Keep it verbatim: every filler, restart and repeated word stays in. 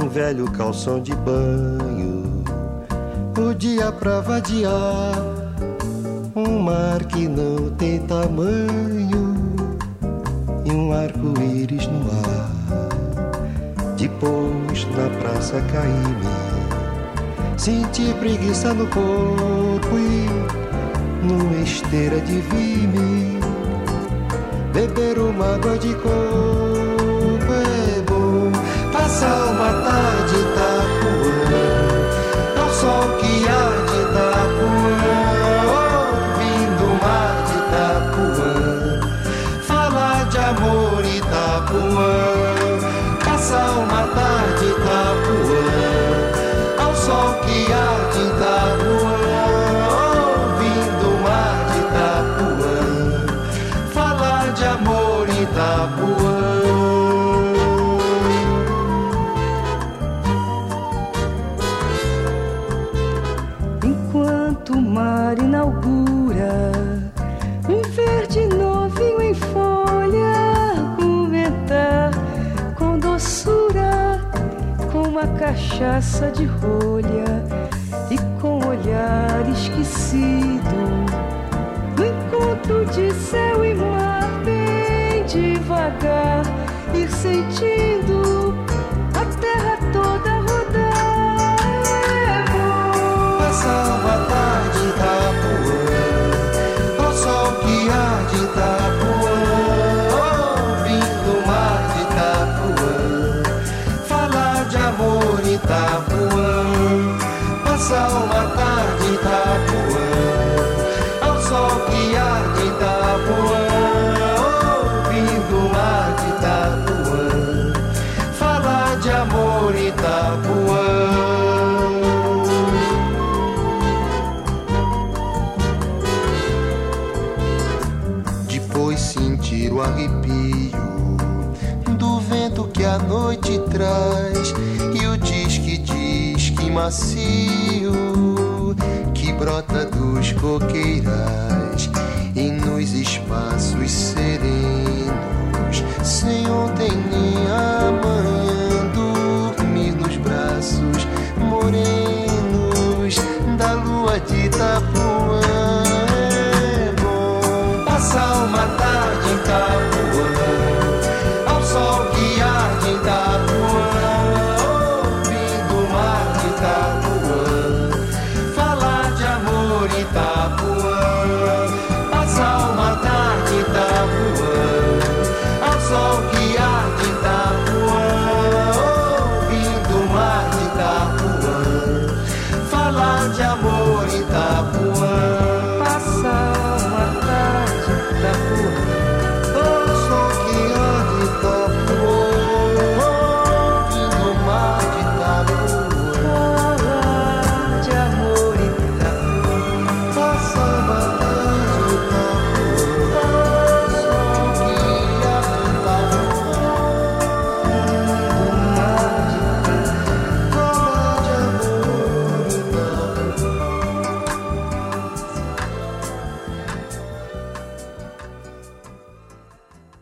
velho calção de banho, o dia pra vadiar, um mar que não tem tamanho e um arco-íris no ar. Depois na praça caí-me, senti preguiça no corpo e numa esteira de vi-me beber uma água de coco. É bom passar uma tarde em Itapuã, ao sol que há de Itapuã, ouvindo o mar de Itapuã, falar de amor em Itapuã. Passar uma tarde em Itapuã, ao sol que há de Itapuã, ouvindo o mar de Itapuã, falar de amor em Itapuã. Enquanto o mar inaugura um verde novinho em folha, argumentar com doçura, com uma cachaça de rolha e com olhar esquecido, no encontro de céu e mar, bem devagar, ir sentindo a terra toda rodar. É bom passar uma tarde em Itapuã, ao sol que há de Itapuã, ouvindo o mar de Itapuã, falar de amor em Itapuã. Passar uma tarde em Itapuã, ao sol que há de Itapuã, ouvindo o mar de Itapuã, falar de amor em Itapuã. Depois sentir o arrepio do vento que a noite traz e o disque-disque macio que brota dos coqueirais e nos espaços serenos, sem ontem nem amanhã.